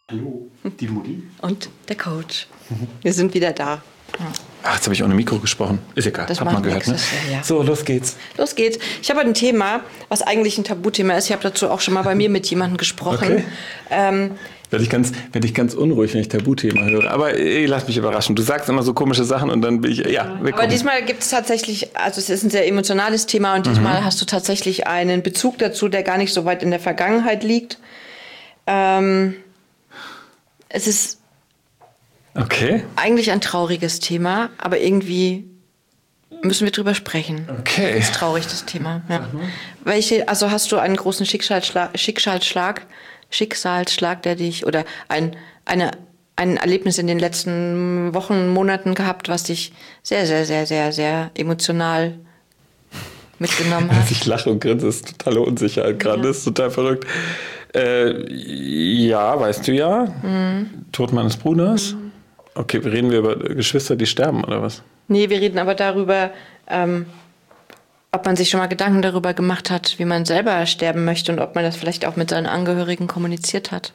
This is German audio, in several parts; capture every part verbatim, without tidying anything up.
Hallo, die Mutti. Und der Coach. Mhm. Wir sind wieder da. Ja. Ach, jetzt habe ich ohne Mikro gesprochen. Ist egal, das hat man gehört. Ne? Ja. So, los geht's. Los geht's. Ich habe ein Thema, was eigentlich ein Tabuthema ist. Ich habe dazu auch schon mal bei mir mit jemandem gesprochen. Okay. Ähm, werde ich, ganz, werde ich ganz unruhig, wenn ich Tabuthema höre. Aber ey, lass mich überraschen. Du sagst immer so komische Sachen und dann bin ich, ja, wir Aber diesmal gibt es tatsächlich, also es ist ein sehr emotionales Thema und diesmal mhm. hast du tatsächlich einen Bezug dazu, der gar nicht so weit in der Vergangenheit liegt. Ähm, es ist okay. eigentlich ein trauriges Thema, aber irgendwie müssen wir drüber sprechen. Okay. Das ist traurig, das Thema. Ja. Welche, also hast du einen großen Schicksalsschlag, Schicksalsschlag, Schicksalsschlag, der dich, oder ein, eine, ein Erlebnis in den letzten Wochen, Monaten gehabt, was dich sehr, sehr, sehr, sehr, sehr emotional mitgenommen hat? Ich lache und grinse, das ist totale Unsicherheit gerade, ja. Das ist total verrückt. Äh, ja, weißt du ja. Mhm. Tod meines Bruders. Mhm. Okay, reden wir über Geschwister, die sterben, oder was? Nee, wir reden aber darüber, ähm, ob man sich schon mal Gedanken darüber gemacht hat, wie man selber sterben möchte und ob man das vielleicht auch mit seinen Angehörigen kommuniziert hat.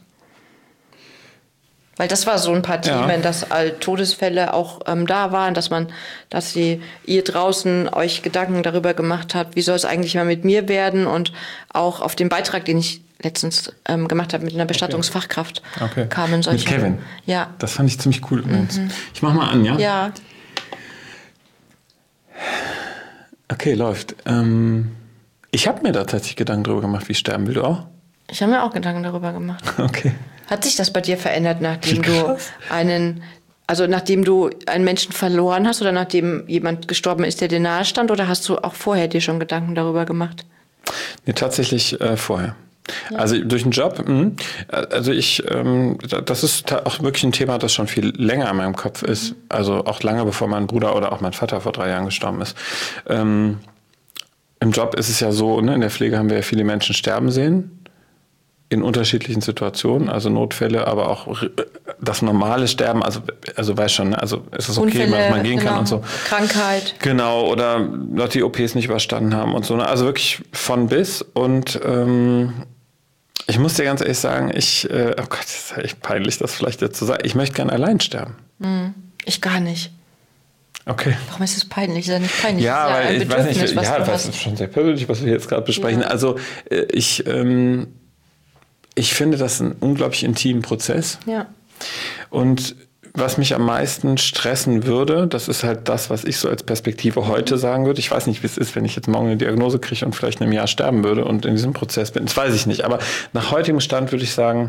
Weil das war so ein paar Themen, ja. dass all Todesfälle auch ähm, da waren, dass man, dass sie, ihr draußen euch Gedanken darüber gemacht habt, wie soll es eigentlich mal mit mir werden, und auch auf den Beitrag, den ich letztens ähm, gemacht habe mit einer Bestattungsfachkraft, okay. kamen solche. Mit Kevin? Ja. Das fand ich ziemlich cool übrigens. Mhm. Ich mach mal an, ja? Ja. Okay, läuft. Ähm, ich habe mir da tatsächlich Gedanken darüber gemacht, wie ich sterben will. Du auch? Ich habe mir auch Gedanken darüber gemacht. Okay. Hat sich das bei dir verändert, nachdem du einen, also nachdem du einen Menschen verloren hast oder nachdem jemand gestorben ist, der dir nahe stand, oder hast du auch vorher dir schon Gedanken darüber gemacht? Nee, tatsächlich äh, vorher. Ja. Also durch den Job, mh, also ich, ähm, das ist auch wirklich ein Thema, das schon viel länger in meinem Kopf ist. Mhm. Also auch lange bevor mein Bruder oder auch mein Vater vor drei Jahren gestorben ist. Ähm, im Job ist es ja so, ne, in der Pflege haben wir ja viele Menschen sterben sehen. In unterschiedlichen Situationen, also Notfälle, aber auch das normale Sterben, also, also weiß schon, ne? Also es ist okay, Unfälle, dass man gehen genau. kann und so. Krankheit. Genau, oder Leute, die O Ps nicht überstanden haben und so. Ne? Also wirklich von bis. Und ähm, ich muss dir ganz ehrlich sagen, ich, äh, oh Gott, das ist echt peinlich, das vielleicht jetzt zu sagen, ich möchte gern allein sterben. Ich gar nicht. Okay. Warum ist es peinlich? Ist ja nicht peinlich. Ja, ist ja weil ein ich weiß nicht, was ja, du das hast. ist schon sehr persönlich, was wir jetzt gerade besprechen. Ja. Also ich, ähm, ich finde das einen unglaublich intimen Prozess. Ja. Und was mich am meisten stressen würde, das ist halt das, was ich so als Perspektive heute sagen würde. Ich weiß nicht, wie es ist, wenn ich jetzt morgen eine Diagnose kriege und vielleicht in einem Jahr sterben würde und in diesem Prozess bin. Das weiß ich nicht. Aber nach heutigem Stand würde ich sagen,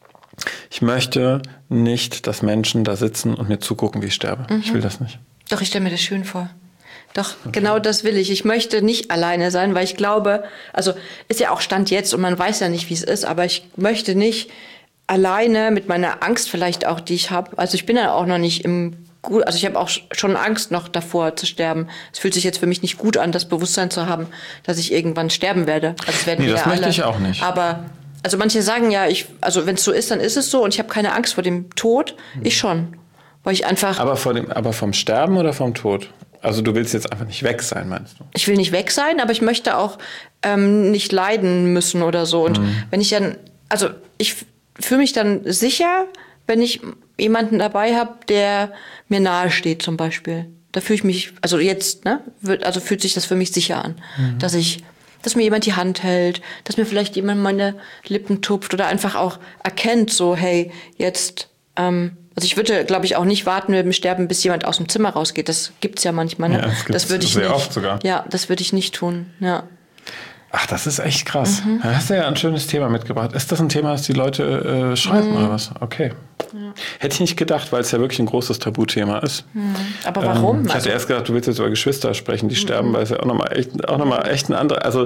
ich möchte nicht, dass Menschen da sitzen und mir zugucken, wie ich sterbe. Mhm. Ich will das nicht. Doch, ich stelle mir das schön vor. Doch, okay. Genau das will ich. Ich möchte nicht alleine sein, weil ich glaube, also ist ja auch Stand jetzt und man weiß ja nicht, wie es ist, aber ich möchte nicht alleine mit meiner Angst vielleicht auch, die ich habe. Also ich bin ja auch noch nicht im gut, also ich habe auch schon Angst noch davor zu sterben. Es fühlt sich jetzt für mich nicht gut an, das Bewusstsein zu haben, dass ich irgendwann sterben werde. Also es werden nee, das ja möchte alle. Ich auch nicht. Aber also manche sagen ja, ich, also wenn es so ist, dann ist es so und ich habe keine Angst vor dem Tod. Ich schon, weil ich einfach. Aber vor dem, aber vom Sterben oder vom Tod? Also du willst jetzt einfach nicht weg sein, meinst du? Ich will nicht weg sein, aber ich möchte auch ähm, nicht leiden müssen oder so. Und mhm. wenn ich dann, also ich fühle mich dann sicher, wenn ich jemanden dabei habe, der mir nahe steht zum Beispiel. Da fühle ich mich, also jetzt, ne, wird, also fühlt sich das für mich sicher an, mhm. dass ich, dass mir jemand die Hand hält, dass mir vielleicht jemand meine Lippen tupft oder einfach auch erkennt, so, hey, jetzt, ähm, also ich würde, glaube ich, auch nicht warten mit dem Sterben, bis jemand aus dem Zimmer rausgeht. Das gibt's ja manchmal, ne? Ja, das, das würde ich sehr nicht. Oft sogar. Ja, das würde ich nicht tun, ja. Ach, das ist echt krass. Mhm. Da hast du ja ein schönes Thema mitgebracht. Ist das ein Thema, das die Leute äh, schreiben, mhm. oder was? Okay. Ja. Hätte ich nicht gedacht, weil es ja wirklich ein großes Tabuthema ist. Mhm. Aber warum? Ähm, ich hatte also, erst gedacht, du willst jetzt über Geschwister sprechen, die mhm. sterben, weil es ja auch nochmal echt, auch noch mal echt ein anderes, also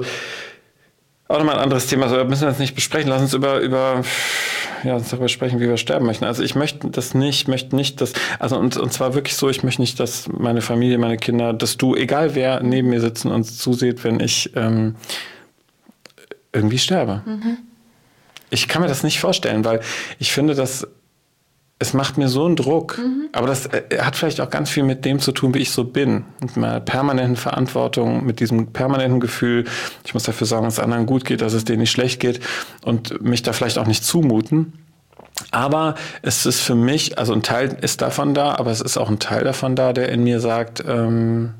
auch nochmal ein anderes Thema. So müssen wir jetzt nicht besprechen. Lass uns über, über ja, darüber sprechen, wie wir sterben möchten. Also ich möchte das nicht, möchte nicht, dass, also und, und zwar wirklich so, ich möchte nicht, dass meine Familie, meine Kinder, dass du, egal wer neben mir sitzen und zuseht, wenn ich ähm, irgendwie sterbe. Mhm. Ich kann mir das nicht vorstellen, weil ich finde, dass es macht mir so einen Druck, mhm. aber das äh, hat vielleicht auch ganz viel mit dem zu tun, wie ich so bin. Mit meiner permanenten Verantwortung, mit diesem permanenten Gefühl, ich muss dafür sorgen, dass es anderen gut geht, dass es denen nicht schlecht geht und mich da vielleicht auch nicht zumuten. Aber es ist für mich, also ein Teil ist davon da, aber es ist auch ein Teil davon da, der in mir sagt, ähm,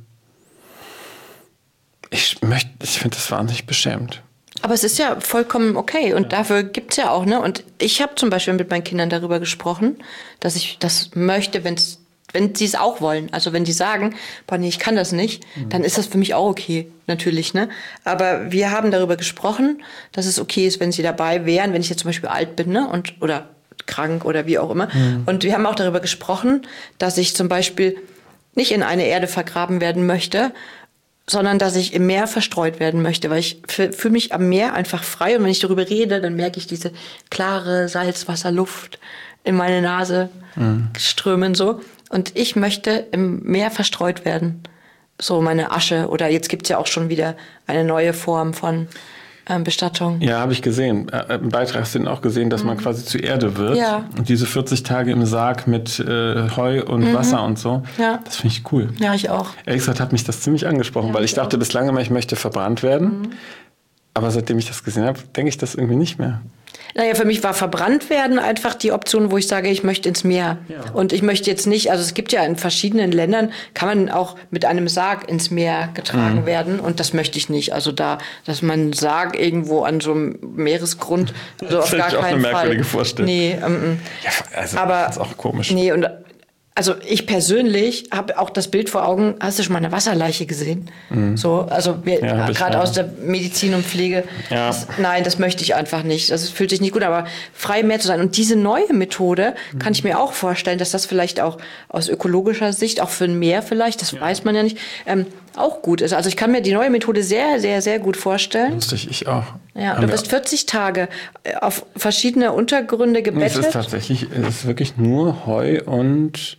ich möchte, ich finde das wahnsinnig beschämend. Aber es ist ja vollkommen okay und ja. dafür gibt's ja auch, ne? Und ich habe zum Beispiel mit meinen Kindern darüber gesprochen, dass ich das möchte, wenn's, wenn sie es auch wollen. Also wenn die sagen, boah, nee, ich kann das nicht, mhm. dann ist das für mich auch okay, natürlich, ne? Aber wir haben darüber gesprochen, dass es okay ist, wenn sie dabei wären, wenn ich jetzt zum Beispiel alt bin, ne? Und, oder krank oder wie auch immer. Mhm. Und wir haben auch darüber gesprochen, dass ich zum Beispiel nicht in eine Erde vergraben werden möchte, sondern dass ich im Meer verstreut werden möchte, weil ich fühle mich am Meer einfach frei und wenn ich darüber rede, dann merke ich diese klare Salzwasserluft in meine Nase mhm. strömen so und ich möchte im Meer verstreut werden, so meine Asche oder jetzt gibt's ja auch schon wieder eine neue Form von ähm, Bestattung. Ja, habe ich gesehen. Äh, Im Beitrag hast du auch gesehen, dass mhm. man quasi zu Erde wird ja. und diese vierzig Tage im Sarg mit äh, Heu und mhm. Wasser und so, ja. das finde ich cool. Ja, ich auch. Ehrlich gesagt hat mich das ziemlich angesprochen, ja, weil ich, ich dachte auch. bislang immer, ich möchte verbrannt werden, mhm. aber seitdem ich das gesehen habe, denke ich das irgendwie nicht mehr. Naja, für mich war verbrannt werden einfach die Option, wo ich sage, ich möchte ins Meer. Ja. Und ich möchte jetzt nicht, also es gibt ja in verschiedenen Ländern, kann man auch mit einem Sarg ins Meer getragen mhm. werden. Und das möchte ich nicht. Also da, dass man einen Sarg irgendwo an so einem Meeresgrund, also auf gar keinen Fall. Das ist auch eine merkwürdige Vorstellung. Nee, ähm, ja, also aber, das ist auch komisch. Nee, und also ich persönlich habe auch das Bild vor Augen, hast du schon mal eine Wasserleiche gesehen? Mhm. So, also ja, gerade aus der Medizin und Pflege. Ja. Das, nein, das möchte ich einfach nicht. Das fühlt sich nicht gut, aber frei im Meer zu sein. Und diese neue Methode mhm. kann ich mir auch vorstellen, dass das vielleicht auch aus ökologischer Sicht, auch für ein Meer vielleicht, das ja. weiß man ja nicht, ähm, auch gut ist. Also ich kann mir die neue Methode sehr, sehr, sehr gut vorstellen. Lustig, ich auch. Ja, du bist vierzig Tage auf verschiedene Untergründe gebettet. Nee, es ist tatsächlich, es ist wirklich nur Heu und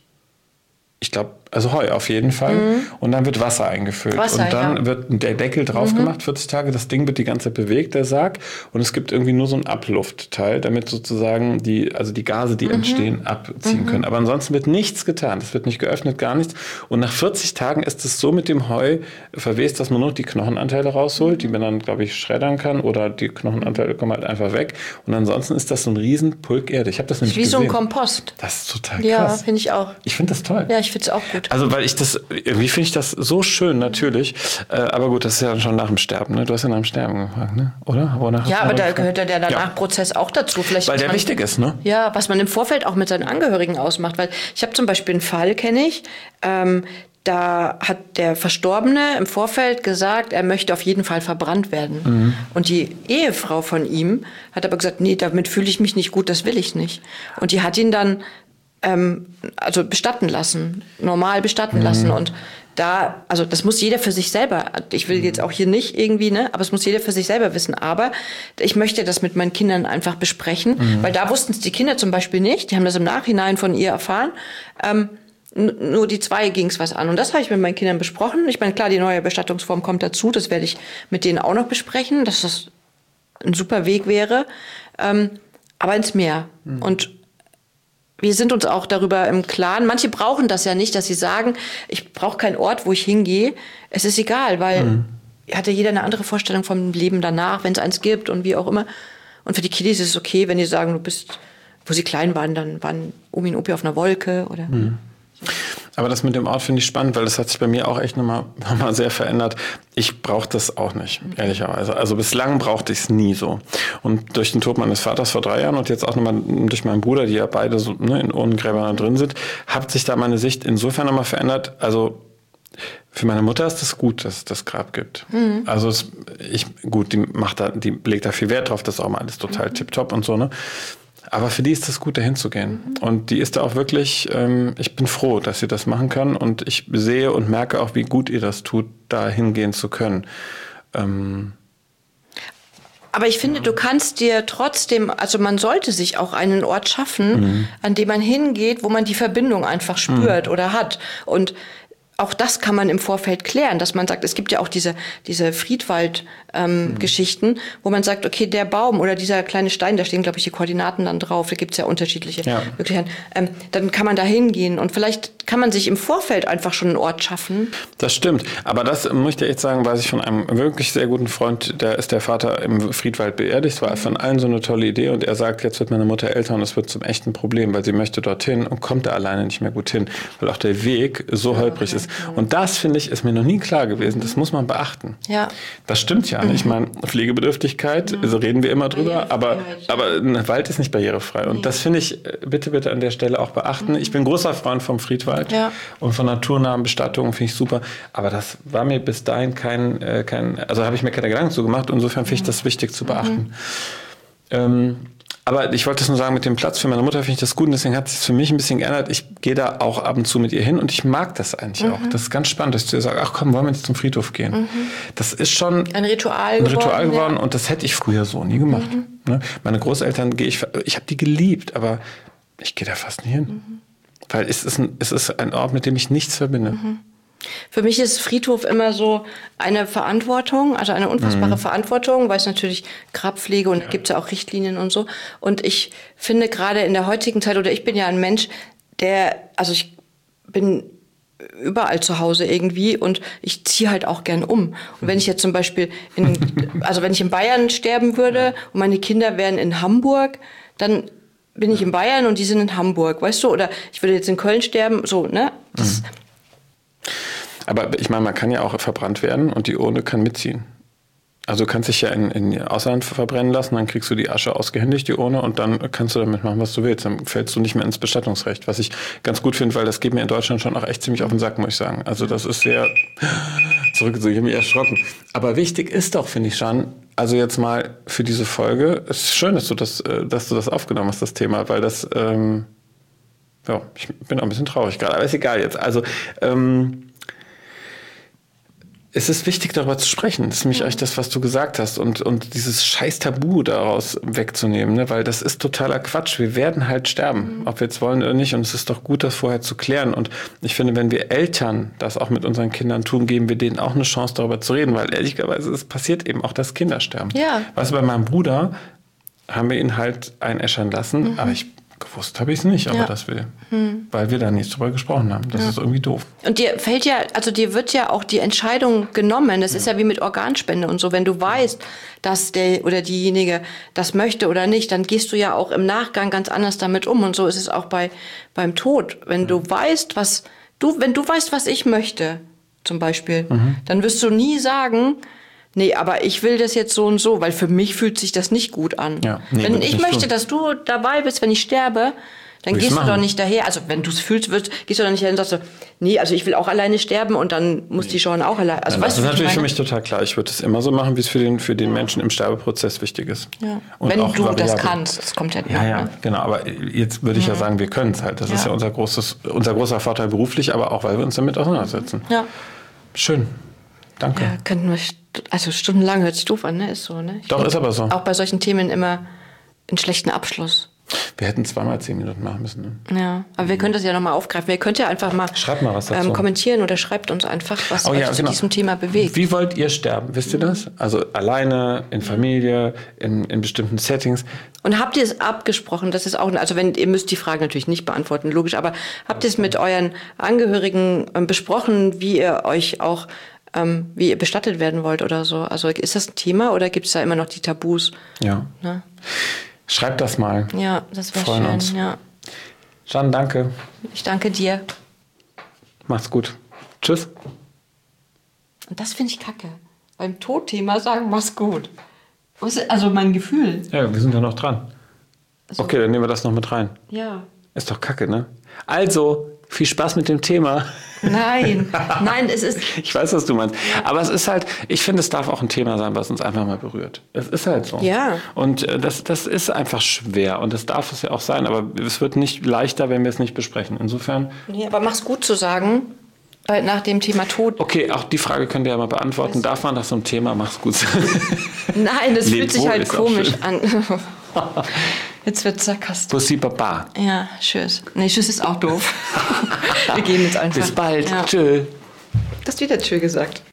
ich glaube, also Heu auf jeden Fall. Mhm. Und dann wird Wasser eingefüllt. Wasser, und dann ja. wird der Deckel drauf mhm. gemacht, vierzig Tage. Das Ding wird die ganze Zeit bewegt, der Sarg. Und es gibt irgendwie nur so einen Abluftteil, damit sozusagen die, also die Gase, die mhm. entstehen, abziehen mhm. können. Aber ansonsten wird nichts getan. Es wird nicht geöffnet, gar nichts. Und nach vierzig Tagen ist es so mit dem Heu verwest, dass man nur die Knochenanteile rausholt, die man dann, glaube ich, schreddern kann. Oder die Knochenanteile kommen halt einfach weg. Und ansonsten ist das so ein riesen Pulk Erde. Ich habe das nämlich Wie gesehen. so ein Kompost. Das ist total ja, krass. Ja, finde ich auch. Ich finde das toll. Ja, ich finde es auch gut. Also, weil ich das, irgendwie finde ich das so schön, natürlich. Äh, aber gut, das ist ja schon nach dem Sterben, ne? Du hast ja nach dem Sterben gefragt, ne? Oder? Wonach ja, aber da gehört ja der Danachprozess ja. auch dazu. Vielleicht weil der man, wichtig ist, ne? Ja, was man im Vorfeld auch mit seinen Angehörigen ausmacht. Weil ich habe zum Beispiel einen Fall, kenne ich, ähm, da hat der Verstorbene im Vorfeld gesagt, er möchte auf jeden Fall verbrannt werden. Mhm. Und die Ehefrau von ihm hat aber gesagt, nee, damit fühle ich mich nicht gut, das will ich nicht. Und die hat ihn dann ähm, also bestatten lassen, normal bestatten mhm. lassen. Und da, also das muss jeder für sich selber, ich will jetzt auch hier nicht irgendwie, ne, aber es muss jeder für sich selber wissen. Aber ich möchte das mit meinen Kindern einfach besprechen, mhm. weil da wussten es die Kinder zum Beispiel nicht, die haben das im Nachhinein von ihr erfahren. Ähm, Nur die zwei ging es was an. Und das habe ich mit meinen Kindern besprochen. Ich meine, klar, die neue Bestattungsform kommt dazu. Das werde ich mit denen auch noch besprechen, dass das ein super Weg wäre. Ähm, aber ins Meer. Mhm. Und wir sind uns auch darüber im Klaren. Manche brauchen das ja nicht, dass sie sagen, ich brauche keinen Ort, wo ich hingehe. Es ist egal, weil mhm. hat ja jeder eine andere Vorstellung vom Leben danach, wenn es eins gibt und wie auch immer. Und für die Kiddies ist es okay, wenn die sagen, du bist, wo sie klein waren, dann waren Omi und Opi auf einer Wolke oder... Mhm. Aber das mit dem Ort finde ich spannend, weil das hat sich bei mir auch echt nochmal noch mal sehr verändert. Ich brauche das auch nicht, ehrlicherweise. Also bislang brauchte ich es nie so. Und durch den Tod meines Vaters vor drei Jahren und jetzt auch nochmal durch meinen Bruder, die ja beide so, ne, in Urnengräbern drin sind, hat sich da meine Sicht insofern nochmal verändert. Also für meine Mutter ist es gut, dass es das Grab gibt. Mhm. Also es, ich, gut, die macht da, die legt da viel Wert drauf, das ist auch mal alles total mhm. tipptopp und so, ne? Aber für die ist es gut, dahin zu gehen. Mhm. Und die ist da auch wirklich, ähm, ich bin froh, dass sie das machen kann. Und ich sehe und merke auch, wie gut ihr das tut, da hingehen zu können. Ähm Aber ich finde, du kannst dir trotzdem, also man sollte sich auch einen Ort schaffen, mhm. an dem man hingeht, wo man die Verbindung einfach spürt mhm. oder hat. Und auch das kann man im Vorfeld klären, dass man sagt, es gibt ja auch diese diese Friedwald-Geschichten, ähm, mhm. wo man sagt, okay, der Baum oder dieser kleine Stein, da stehen, glaube ich, die Koordinaten dann drauf, da gibt's ja unterschiedliche ja. Möglichkeiten. Ähm, dann kann man da hingehen und vielleicht kann man sich im Vorfeld einfach schon einen Ort schaffen. Das stimmt. Aber das möchte ich echt sagen, weiß ich von einem wirklich sehr guten Freund, der ist der Vater im Friedwald beerdigt. War von allen so eine tolle Idee. Und er sagt, jetzt wird meine Mutter älter und es wird zum echten Problem, weil sie möchte dorthin und kommt da alleine nicht mehr gut hin, weil auch der Weg so holprig ist. Und das, finde ich, ist mir noch nie klar gewesen. Das muss man beachten. Ja. Das stimmt ja. Ich meine, Pflegebedürftigkeit, mhm. also reden wir immer drüber, aber, aber ein Wald ist nicht barrierefrei. Und das finde ich, bitte, bitte an der Stelle auch beachten. Mhm. Ich bin großer Freund vom Friedwald ja. und von naturnahen Bestattungen, finde ich super. Aber das war mir bis dahin kein, äh, kein also habe ich mir keine Gedanken zu gemacht. Insofern finde ich das wichtig zu beachten. Mhm. Ähm, aber ich wollte das nur sagen, mit dem Platz für meine Mutter finde ich das gut und deswegen hat es sich für mich ein bisschen geändert. Ich gehe da auch ab und zu mit ihr hin und ich mag das eigentlich mhm. auch. Das ist ganz spannend, dass ich zu ihr sage, ach komm, wollen wir jetzt zum Friedhof gehen. Mhm. Das ist schon ein Ritual ein geworden, Ritual geworden ja. und das hätte ich früher so nie gemacht. Mhm. Ne? Meine Großeltern gehe ich, ich habe die geliebt, aber ich gehe da fast nie hin. Mhm. Weil es ist, ein, es ist ein Ort, mit dem ich nichts verbinde. Mhm. Für mich ist Friedhof immer so eine Verantwortung, also eine unfassbare mhm. Verantwortung, weil es natürlich Grabpflege und ja. gibt es ja auch Richtlinien und so. Und ich finde gerade in der heutigen Zeit, oder ich bin ja ein Mensch, der, also ich bin überall zu Hause irgendwie und ich ziehe halt auch gern um. Und wenn ich jetzt zum Beispiel, in, also wenn ich in Bayern sterben würde und meine Kinder wären in Hamburg, dann bin ich in Bayern und die sind in Hamburg, weißt du? Oder ich würde jetzt in Köln sterben, so, ne? Das, mhm. Aber ich meine, man kann ja auch verbrannt werden und die Urne kann mitziehen. Also du kannst dich ja in, in Ausland verbrennen lassen, dann kriegst du die Asche ausgehändigt, die Urne, und dann kannst du damit machen, was du willst. Dann fällst du nicht mehr ins Bestattungsrecht, was ich ganz gut finde, weil das geht mir in Deutschland schon auch echt ziemlich auf den Sack, muss ich sagen. Also das ist sehr zurückgezogen, ich habe mich erschrocken. Aber wichtig ist doch, finde ich, Jeanne, also jetzt mal für diese Folge, es ist schön, dass du das, dass du das aufgenommen hast, das Thema, weil das, ähm, ja, ich bin auch ein bisschen traurig gerade, aber ist egal jetzt. Also, ähm, es ist wichtig, darüber zu sprechen. Das ist nämlich eigentlich das, was du gesagt hast. Und, und dieses scheiß Tabu daraus wegzunehmen, ne? Weil das ist totaler Quatsch. Wir werden halt sterben, mhm. ob wir jetzt wollen oder nicht. Und es ist doch gut, das vorher zu klären. Und ich finde, wenn wir Eltern das auch mit unseren Kindern tun, geben wir denen auch eine Chance, darüber zu reden. Weil ehrlicherweise, es passiert eben auch, dass Kinder sterben. Ja. Weißt du, bei meinem Bruder haben wir ihn halt einäschern lassen. Mhm. Aber ich gewusst habe ich es nicht, aber ja. das will, hm. weil wir da nicht drüber gesprochen haben. Das ja. ist irgendwie doof. Und dir fällt ja, also dir wird ja auch die Entscheidung genommen. Das ja. ist ja wie mit Organspende und so. Wenn du weißt, dass der oder diejenige das möchte oder nicht, dann gehst du ja auch im Nachgang ganz anders damit um. Und so ist es auch bei beim Tod. Wenn ja. du weißt, was du, wenn du weißt, was ich möchte, zum Beispiel, mhm. dann wirst du nie sagen, nee, aber ich will das jetzt so und so, weil für mich fühlt sich das nicht gut an. Ja, nee, wenn ich möchte, tun. dass du dabei bist, wenn ich sterbe, dann gehst du doch nicht daher. Also wenn du es fühlst, wirst, gehst du doch nicht daher und sagst so, nee, also ich will auch alleine sterben und dann muss nee. die Joan auch alleine. Also, ja, weißt das du, ist natürlich für mich total klar. Ich würde es immer so machen, wie es für den, für den Menschen im Sterbeprozess wichtig ist. Ja. Und wenn du variabel. Das kannst, das kommt ja nicht. Ja, ja, ne? Genau. Aber jetzt würde ich ja, ja sagen, wir können es halt. Das ja. ist ja unser, großes, unser großer Vorteil beruflich, aber auch, weil wir uns damit auseinandersetzen. Ja. Schön. Danke. Ja, könnten wir, also stundenlang hört sich doof an, ne? Ist so, ne? Ich Doch, ist aber so. Auch bei solchen Themen immer einen schlechten Abschluss. Wir hätten zweimal zehn Minuten machen müssen. Ne? Ja, aber wir können das ja nochmal aufgreifen. Ihr könnt ja einfach mal, schreibt mal was dazu. Ähm, kommentieren oder schreibt uns einfach, was oh, euch ja, zu genau. diesem Thema bewegt. Wie wollt ihr sterben? Wisst ihr das? Also alleine, in Familie, in, in bestimmten Settings. Und habt ihr es abgesprochen? Das ist auch, also wenn ihr müsst die Frage natürlich nicht beantworten, logisch, aber habt ihr es mit euren Angehörigen ähm, besprochen, wie ihr euch auch Ähm, wie ihr bestattet werden wollt oder so. Also ist das ein Thema oder gibt es da immer noch die Tabus? Ja. Ne? Schreibt das mal. Ja, das wäre schön. Uns. Ja. Jeanne, danke. Ich danke dir. Mach's gut. Tschüss. Und das finde ich kacke. Beim Todthema sagen, mach's gut. Also mein Gefühl. Ja, wir sind ja noch dran. Also, okay, dann nehmen wir das noch mit rein. Ja. Ist doch kacke, ne? Also, viel Spaß mit dem Thema. Nein, nein, es ist... Ich weiß, was du meinst. Ja. Aber es ist halt, ich finde, es darf auch ein Thema sein, was uns einfach mal berührt. Es ist halt so. Ja. Und äh, das, das ist einfach schwer. Und das darf es ja auch sein. Aber es wird nicht leichter, wenn wir es nicht besprechen. Insofern... Nee, aber mach's gut zu sagen, nach dem Thema Tod. Okay, auch die Frage könnt ihr ja mal beantworten. Darf man nach so einem Thema, mach's gut sagen? Nein, das fühlt sich halt komisch an. Jetzt wird sarkastisch. Bussi Baba. Ja, tschüss. Nee, tschüss ist auch doof. Wir gehen jetzt einfach. Bis bald. Ja. Tschö. Du hast wieder tschö gesagt.